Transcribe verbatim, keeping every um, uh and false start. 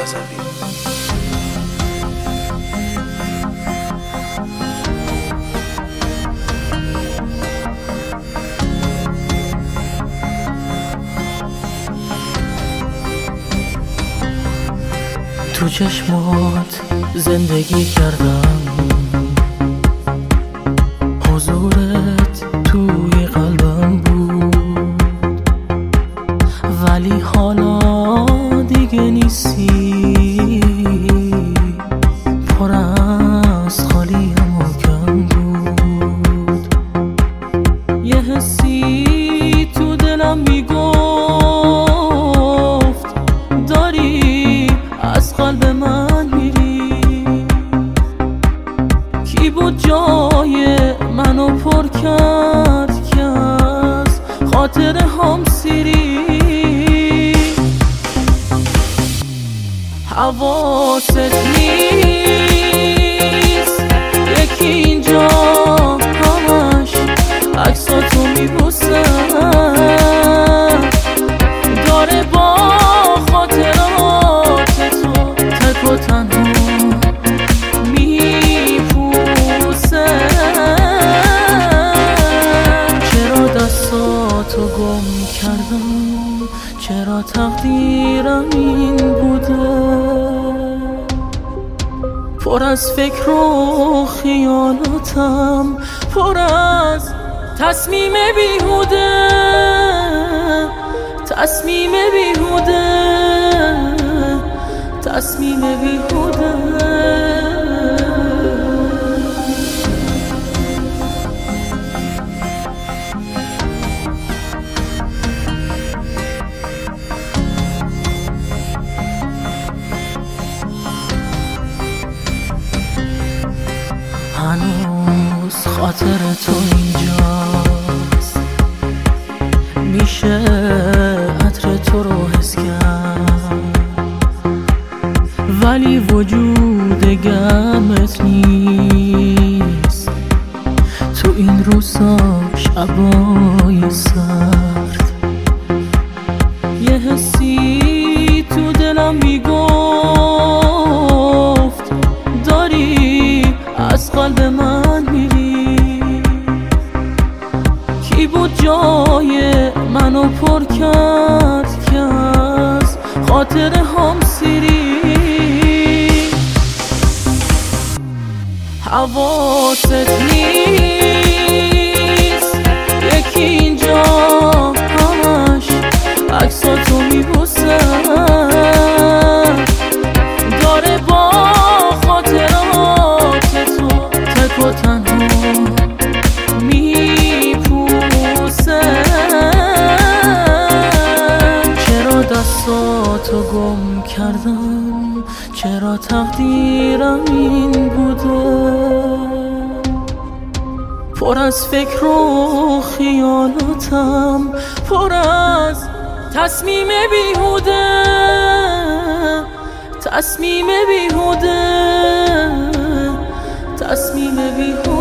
رضوی. تو چشمات زندگی کردم، حضورت توی قلبم بود، ولی حالا دیگه نیستی. پر از خالیم و کم بود. یه حسی تو دلم میگفت داری از قلب من میری. کی بود جای منو پر کرد که از خاطر هم سیری. حواست نیست یکی اینجا همش عکساتو میبوسن، داره با خاطرات تو تک و تنها میپوسه. چرا دستاتو گم کردم، چرا تقدیرم این بوده. پر از فکر و خیالاتم، پر از تصمیم بیهوده، تصمیم بیهوده، تصمیم بیهوده. هنوز خاطر تو اینجاست، میشه عطر تو رو حس کرد، ولی وجود گرمت نیست تو این روزا شبای سرد. یه حسی تو دلم میگفت داری از قلب من میری. کی بود جای منو پر کرد که از خاطر هم سیری. حواست نیست یکی اینجا همش عکساتو میبوسن، داره با خاطرات تو تک و تنها میپوسه. چرا دستاتو گم کردم، چرا تقدیرم این بوده. پر از فکر و خیالاتم، پر از تصمیم بیهوده، تصمیم بیهوده، تصمیم بیهوده.